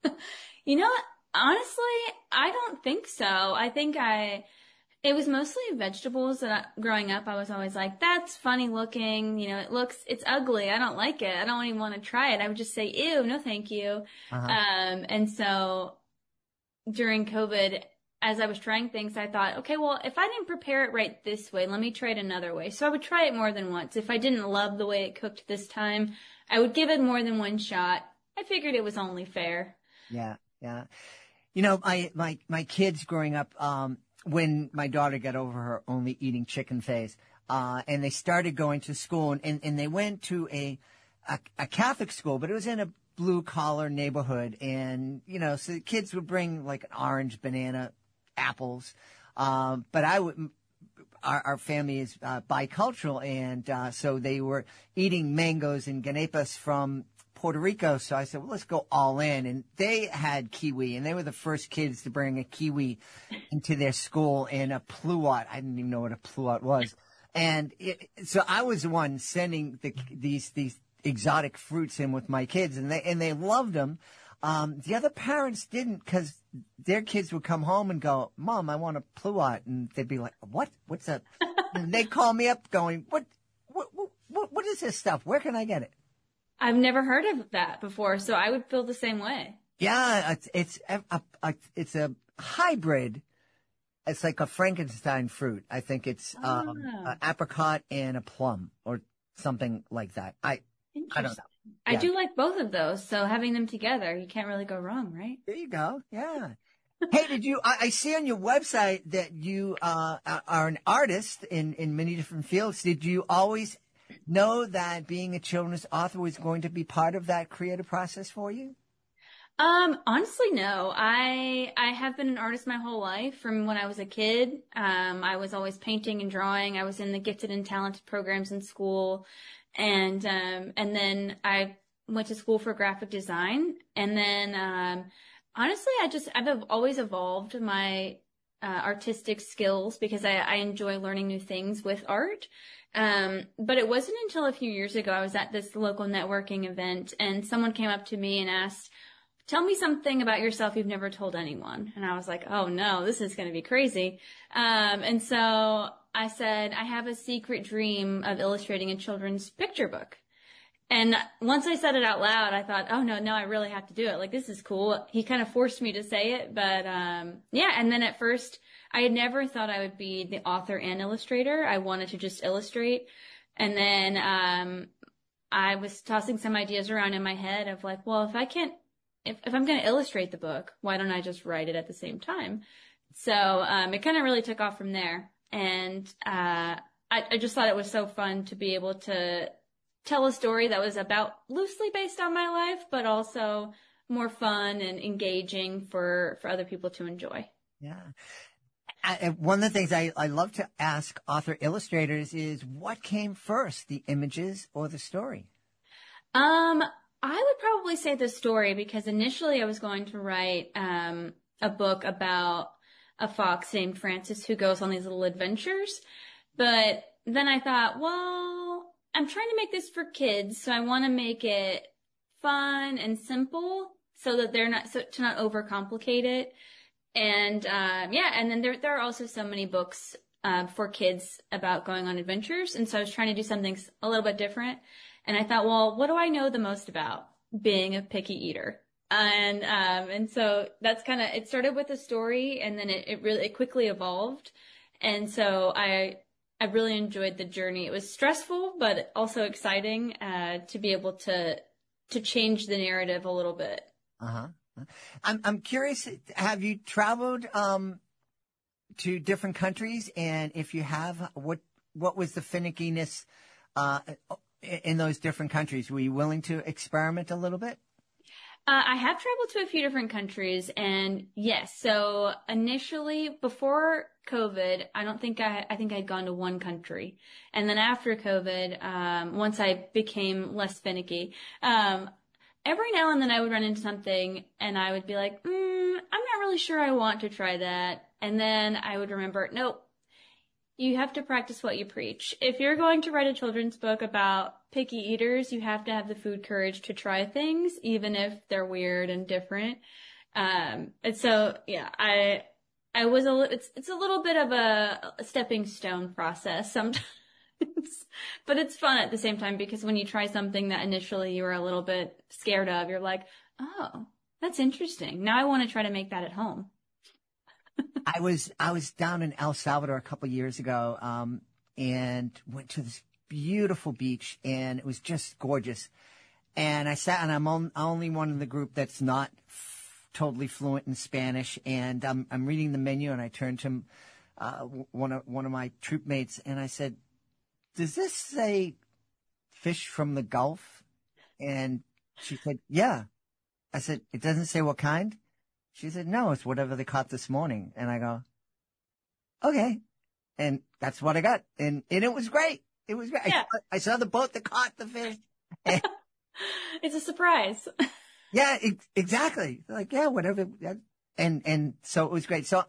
Honestly, I don't think so. I think it was mostly vegetables growing up, I was always like, that's funny looking, it's ugly, I don't like it, I don't even want to try it. I would just say, ew, no thank you. Uh-huh. And so during COVID, as I was trying things, I thought, okay, well, if I didn't prepare it right this way, let me try it another way. So I would try it more than once. If I didn't love the way it cooked this time, I would give it more than one shot. I figured it was only fair. Yeah, yeah. My kids growing up, when my daughter got over her only eating chicken phase, and they started going to school, and they went to a Catholic school, but it was in a blue collar neighborhood, and so the kids would bring like an orange, banana, apples, but our family is bicultural, and so they were eating mangoes and ganepas from Puerto Rico. So I said, well, let's go all in, and they had kiwi, and they were the first kids to bring a kiwi into their school and a pluot. I didn't even know what a pluot was, and so I was the one sending these exotic fruits in with my kids, and they loved them. The other parents didn't, because their kids would come home and go, Mom, I want a pluot. And they'd be like, what? What's that? And they'd call me up going, what is this stuff? Where can I get it? I've never heard of that before, so I would feel the same way. Yeah, it's a hybrid. It's like a Frankenstein fruit. I think it's an apricot and a plum or something like that. I don't know. Yeah. I do like both of those, so having them together, you can't really go wrong, right? There you go. Yeah. Hey, I see on your website that you are an artist in many different fields. Did you always know that being a children's author was going to be part of that creative process for you? Honestly, no. I have been an artist my whole life from when I was a kid. I was always painting and drawing. I was in the gifted and talented programs in school. And then I went to school for graphic design. And then, honestly, I've always evolved my, artistic skills because I enjoy learning new things with art. But it wasn't until a few years ago, I was at this local networking event and someone came up to me and asked, tell me something about yourself you've never told anyone. And I was like, oh no, this is going to be crazy. And so I said, I have a secret dream of illustrating a children's picture book. And once I said it out loud, I thought, oh no, I really have to do it. Like, this is cool. He kind of forced me to say it, but, yeah. And then at first I had never thought I would be the author and illustrator. I wanted to just illustrate. And then, I was tossing some ideas around in my head of like, well, if I'm going to illustrate the book, why don't I just write it at the same time? So, it kind of really took off from there. And, I just thought it was so fun to be able to tell a story that was about loosely based on my life, but also more fun and engaging for other people to enjoy. Yeah. One of the things I love to ask author illustrators is what came first, the images or the story? I would probably say the story because initially I was going to write, a book about a fox named Francis who goes on these little adventures. But then I thought, well, I'm trying to make this for kids, so I want to make it fun and simple, so that they're not, so to not overcomplicate it. And, yeah, and then there are also so many books, for kids about going on adventures. And so I was trying to do something a little bit different. And I thought, well, what do I know the most about? Being a picky eater. And so that's kind of, it started with a story, and then it quickly evolved. And so I really enjoyed the journey. It was stressful, but also exciting, to be able to change the narrative a little bit. Uh-huh. I'm curious, have you traveled, to different countries? And if you have, what was the finickiness, in those different countries? Were you willing to experiment a little bit? I have traveled to a few different countries, and yes, so initially before COVID, I think I'd gone to one country. And then after COVID, once I became less finicky, every now and then I would run into something and I would be like, I'm not really sure I want to try that. And then I would remember, nope. You have to practice what you preach. If you're going to write a children's book about picky eaters, you have to have the food courage to try things, even if they're weird and different. And so, yeah, I was it's a little bit of a stepping stone process sometimes, but it's fun at the same time, because when you try something that initially you were a little bit scared of, you're like, oh, that's interesting. Now I want to try to make that at home. I was down in El Salvador a couple years ago, and went to this beautiful beach, and it was just gorgeous. And I sat, and I'm only one in the group that's not totally fluent in Spanish. And I'm reading the menu, and I turned to one of my troop mates, and I said, "Does this say fish from the Gulf?" And she said, "Yeah." I said, "It doesn't say what kind?" She said, "No, it's whatever they caught this morning." And I go, "Okay." And that's what I got. And it was great. It was great. Yeah. I saw the boat that caught the fish. And, It's a surprise. yeah, exactly. Like, yeah, whatever. And so it was great. So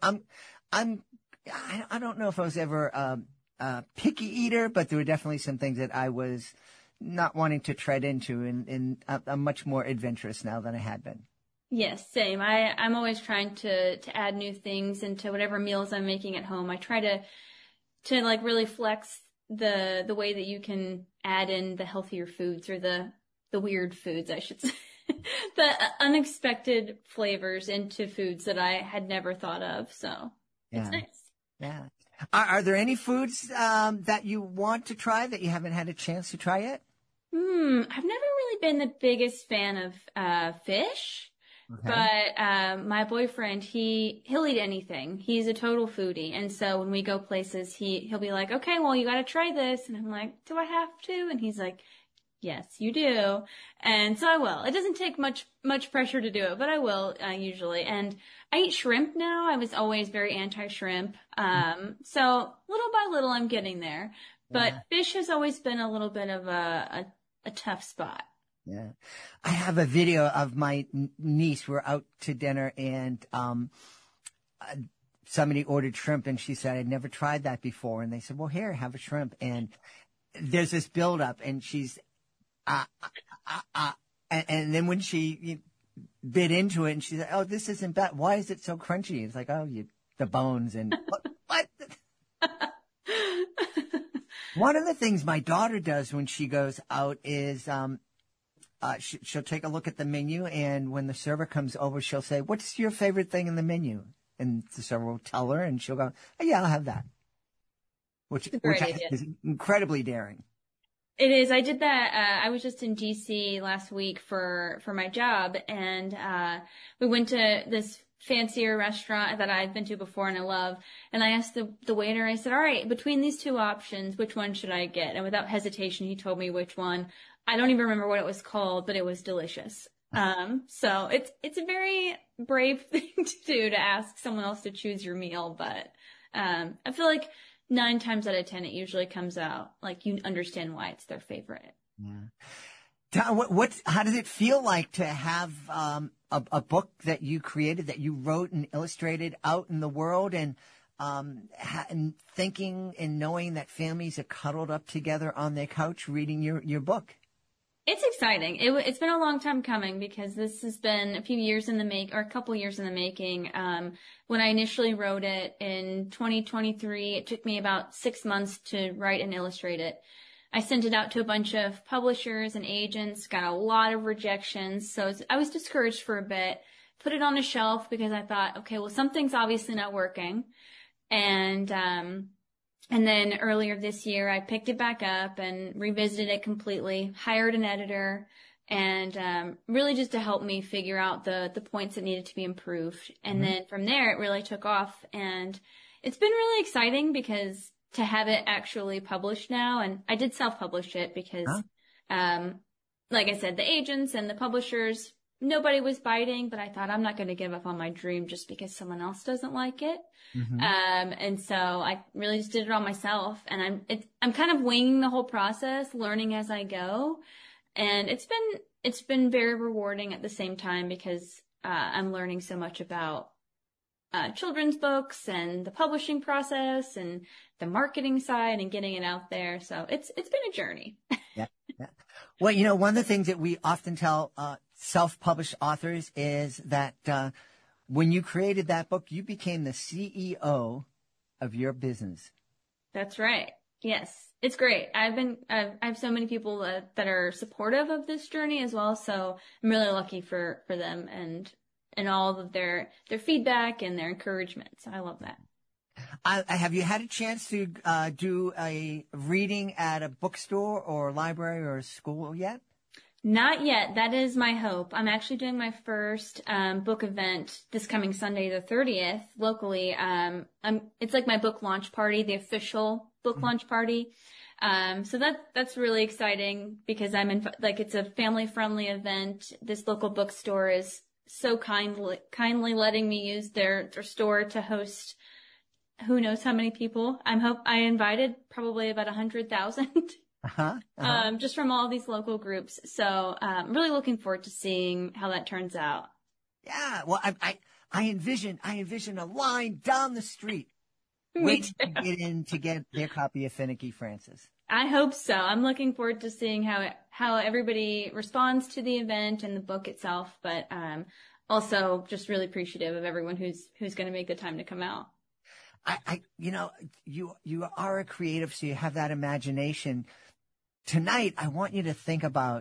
I don't know if I was ever a picky eater, but there were definitely some things that I was not wanting to tread into, and I'm much more adventurous now than I had been. Yes, same. I'm always trying to add new things into whatever meals I'm making at home. I try to like really flex the way that you can add in the healthier foods, or the weird foods, I should say. The unexpected flavors into foods that I had never thought of. So it's nice. Yeah. Are there any foods that you want to try that you haven't had a chance to try yet? I've never really been the biggest fan of fish. Okay. But my boyfriend, he'll eat anything. He's a total foodie. And so when we go places, he'll be like, "Okay, well, you got to try this." And I'm like, "Do I have to?" And he's like, "Yes, you do." And so I will. It doesn't take much pressure to do it, but I will, usually. And I eat shrimp now. I was always very anti-shrimp. So little by little, I'm getting there. But fish has always been a little bit of a tough spot. Yeah. I have a video of my niece. We're out to dinner, and somebody ordered shrimp, and she said, "I'd never tried that before." And they said, "Well, here, have a shrimp." And there's this buildup, and she's, and then when she bit into it, and she said, "Oh, this isn't bad. Why is it so crunchy?" It's like, "Oh, the bones." And what? One of the things my daughter does when she goes out is, she'll take a look at the menu, and when the server comes over, she'll say, "What's your favorite thing in the menu?" And the server will tell her, and she'll go, "Oh, yeah, I'll have that." Which is incredibly daring. It is. I did that. I was just in DC last week for my job, and we went to this fancier restaurant that I've been to before and I love. And I asked the waiter, I said, "All right, between these two options, which one should I get?" And without hesitation, he told me which one. I don't even remember what it was called, but it was delicious. So it's a very brave thing to do, to ask someone else to choose your meal. But I feel like 9 times out of 10, it usually comes out like you understand why it's their favorite. Yeah. How does it feel like to have a book that you created, that you wrote and illustrated, out in the world, and thinking and knowing that families are cuddled up together on their couch reading your book? It's exciting. It's been a long time coming because this has been a few years in the or a couple years in the making. When I initially wrote it in 2023, it took me about 6 months to write and illustrate it. I sent it out to a bunch of publishers and agents, got a lot of rejections. So I was discouraged for a bit, put it on a shelf because I thought, okay, well, something's obviously not working. And then earlier this year, I picked it back up and revisited it completely, hired an editor, and really just to help me figure out the points that needed to be improved. And then from there, it really took off. And it's been really exciting because to have it actually published now, and I did self-publish it because, like I said, the agents and the publishers, nobody was biting, but I thought I'm not going to give up on my dream just because someone else doesn't like it. And so I really just did it all myself, and I'm kind of winging the whole process, learning as I go. And it's been very rewarding at the same time because, I'm learning so much about, children's books and the publishing process and the marketing side and getting it out there. So it's been a journey. Yeah. Well, one of the things that we often tell self-published authors is that when you created that book, you became the CEO of your business. That's right. Yes, it's great. I have so many people that are supportive of this journey as well. So I'm really lucky for them and all of their feedback and their encouragement. So I love that. Have you had a chance to do a reading at a bookstore or library or school yet? Not yet. That is my hope. I'm actually doing my first book event this coming Sunday, the 30th, locally. It's like my book launch party, the official book launch party. So that's really exciting because it's a family friendly event. This local bookstore is so kindly letting me use their store to host who knows how many people. I invited probably about 100,000. Just from all these local groups. So, I'm really looking forward to seeing how that turns out. Yeah. Well, I envision a line down the street waiting to get in to get their copy of Finicky Francis. I hope so. I'm looking forward to seeing how everybody responds to the event and the book itself, but, also just really appreciative of everyone who's going to make the time to come out. You are a creative, so you have that imagination. Tonight, I want you to think about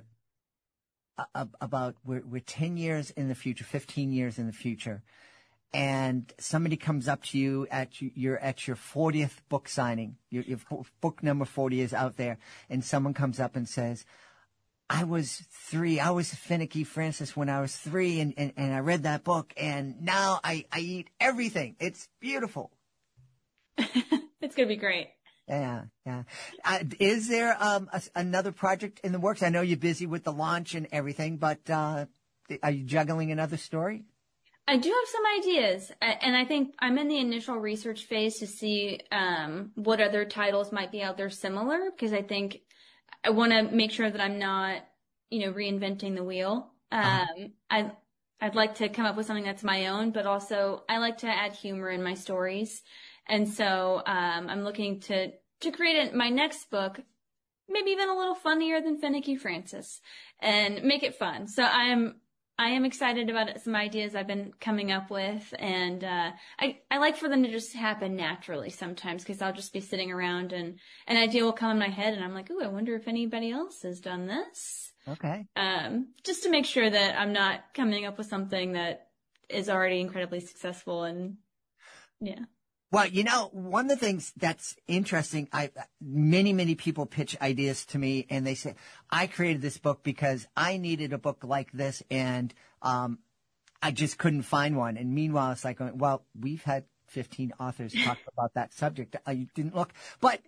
we're 10 years in the future, 15 years in the future, and somebody comes up to you you're at your 40th book signing. Your book number 40 is out there, and someone comes up and says, I was Finicky Francis when I was 3, and I read that book, and now I eat everything. It's beautiful. It's going to be great. Yeah. Is there another project in the works? I know you're busy with the launch and everything, but are you juggling another story? I do have some ideas, and I think I'm in the initial research phase to see what other titles might be out there similar, because I think I want to make sure that I'm not, reinventing the wheel. I'd like to come up with something that's my own, but also I like to add humor in my stories. And so, I'm looking to create my next book, maybe even a little funnier than Finicky Francis, and make it fun. So I am excited about some ideas I've been coming up with, and I like for them to just happen naturally sometimes, because I'll just be sitting around and an idea will come in my head, and I'm like, ooh, I wonder if anybody else has done this. Okay. Just to make sure that I'm not coming up with something that is already incredibly successful, and yeah. Well, one of the things that's interesting, many people pitch ideas to me, and they say, I created this book because I needed a book like this, and I just couldn't find one. And meanwhile, it's like, well, we've had 15 authors talk about that subject. You didn't look. But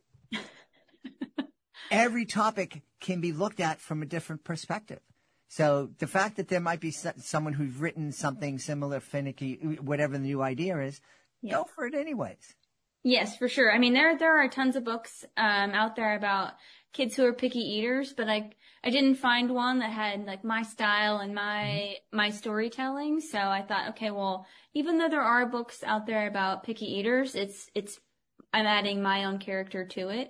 every topic can be looked at from a different perspective. So the fact that there might be someone who's written something similar, finicky, whatever the new idea is, go for it anyways. Yes, for sure. I mean, there are tons of books out there about kids who are picky eaters, but I didn't find one that had like my style and my storytelling. So I thought, okay, well, even though there are books out there about picky eaters, I'm adding my own character to it.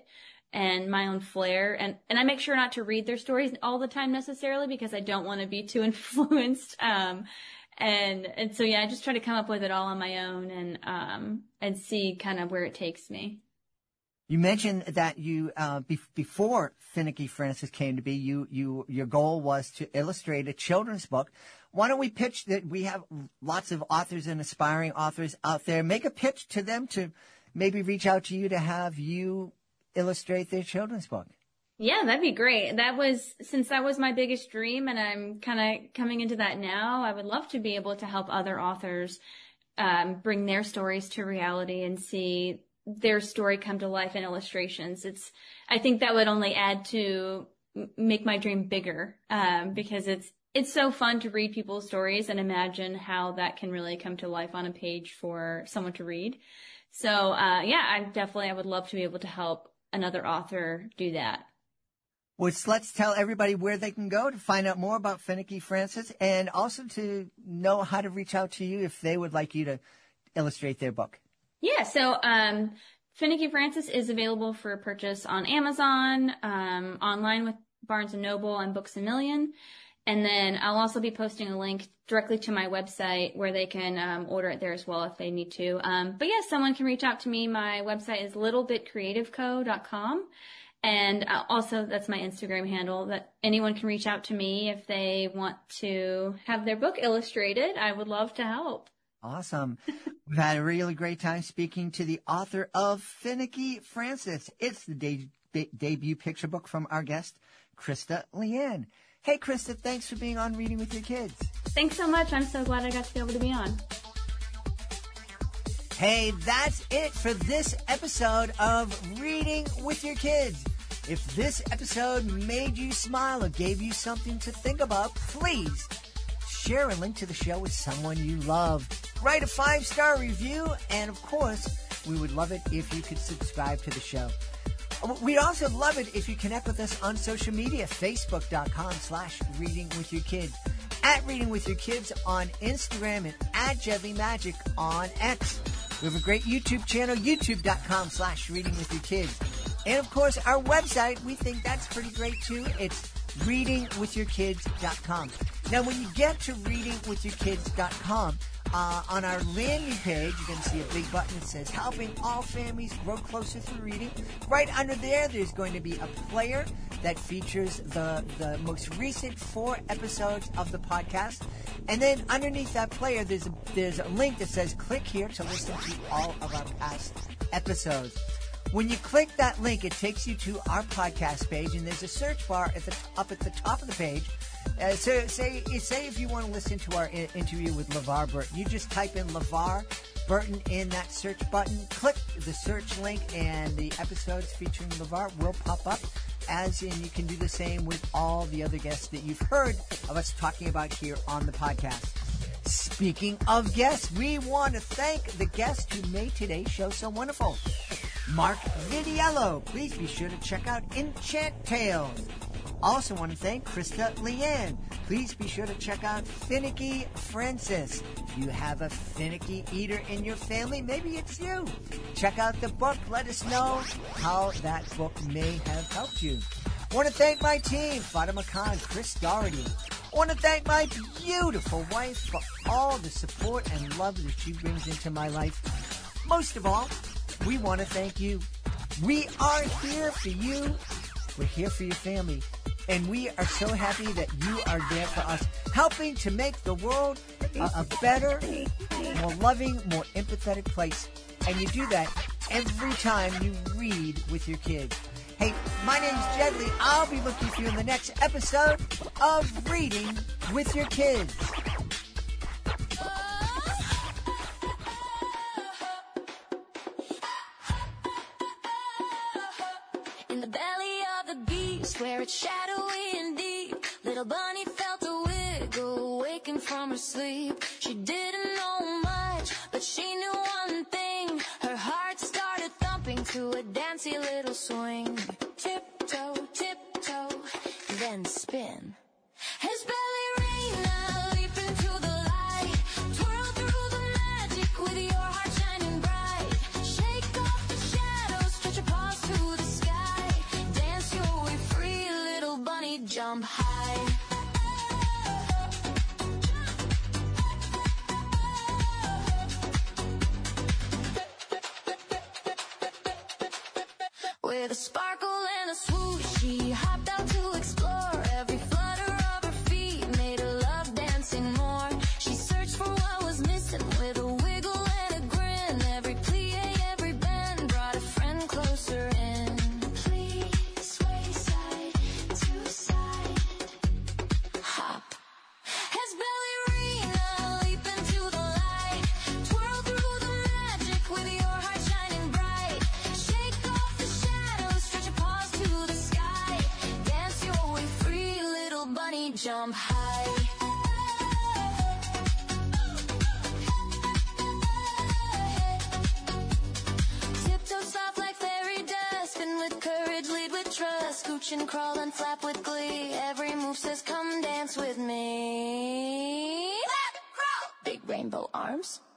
and my own flair. And I make sure not to read their stories all the time necessarily because I don't want to be too influenced. And so, yeah, I just try to come up with it all on my own and see kind of where it takes me. You mentioned that you, before Finicky Francis came to be, your goal was to illustrate a children's book. Why don't we pitch that? We have lots of authors and aspiring authors out there. Make a pitch to them to maybe reach out to you to have you illustrate their children's book. Yeah, that'd be great. Since that was my biggest dream and I'm kind of coming into that now, I would love to be able to help other authors, bring their stories to reality and see their story come to life in illustrations. I think that would only add to make my dream bigger, because it's so fun to read people's stories and imagine how that can really come to life on a page for someone to read. So, yeah, I would love to be able to help another author do that. Well, let's tell everybody where they can go to find out more about Finicky Francis and also to know how to reach out to you if they would like you to illustrate their book. Yeah, so Finicky Francis is available for purchase on Amazon, online with Barnes & Noble and Books A Million. And then I'll also be posting a link directly to my website where they can order it there as well if they need to. But yeah, someone can reach out to me. My website is littlebitcreativeco.com. And also that's my Instagram handle, that anyone can reach out to me if they want to have their book illustrated. I would love to help. Awesome. We've had a really great time speaking to the author of Finicky Francis. It's the debut picture book from our guest, Krista Leanne. Hey, Krista, thanks for being on Reading with Your Kids. Thanks so much. I'm so glad I got to be able to be on. Hey, that's it for this episode of Reading with Your Kids. If this episode made you smile or gave you something to think about, please share a link to the show with someone you love. Write a 5-star review, and of course, we would love it if you could subscribe to the show. We'd also love it if you connect with us on social media, facebook.com/readingwithyourkids, @readingwithyourkids on Instagram, and @JeadlyMagic on X. We have a great YouTube channel, youtube.com/readingwithyourkids. And of course, our website, we think that's pretty great too. It's readingwithyourkids.com. Now, when you get to readingwithyourkids.com, on our landing page, you're going to see a big button that says Helping All Families Grow Closer Through Reading. Right under there, there's going to be a player that features the most recent 4 episodes of the podcast. And then underneath that player, there's a link that says click here to listen to all of our past episodes. When you click that link, it takes you to our podcast page, and there's a search bar up at the top of the page. So say if you want to listen to our interview with LeVar Burton, you just type in LeVar Burton in that search button, click the search link, and the episodes featuring LeVar will pop up, and you can do the same with all the other guests that you've heard of us talking about here on the podcast. Speaking of guests, we want to thank the guests who made today's show so wonderful. Mark Vidiello. Please be sure to check out Enchant Tales. Also want to thank Krista Leanne. Please be sure to check out Finicky Francis. If you have a finicky eater in your family, maybe it's you. Check out the book. Let us know how that book may have helped you. I want to thank my team, Fatima Khan, Chris Doherty. I want to thank my beautiful wife for all the support and love that she brings into my life. Most of all, we want to thank you. We are here for you. We're here for your family. And we are so happy that you are there for us, helping to make the world a better, more loving, more empathetic place. And you do that every time you read with your kids. Hey, my name's Jedley. I'll be looking for you in the next episode of Reading with Your Kids. In the belly of the beast, where it's shadowy and deep, little bunny felt a wiggle, waking from her sleep. She didn't know much, but she knew one thing. Her heart started thumping to a dancy little swing. Tiptoe, tiptoe, then spin. His ballerina, leap into the light, twirl through the magic with your heart shining bright. Shake off the shadows, stretch your paws to the sky. jump high. With a sparkle and a swoosh, she hopped out to explore. Every flutter of her feet made her love dancing more. She searched for what was missing with a wiggle and a grin. Every plie, every bend brought a friend closer in. Please sway side to side, hop. As ballerina leap into the light, twirl through the magic with your heart shining bright. Shake off the shadows, stretch your paws to the sky. Dance your way free, little bunny, jump high. Tiptoe soft like fairy dust, spin with courage, lead with trust. Scooch and crawl and flap with glee. Every move says come dance with me. Flap, crawl. Big rainbow arms,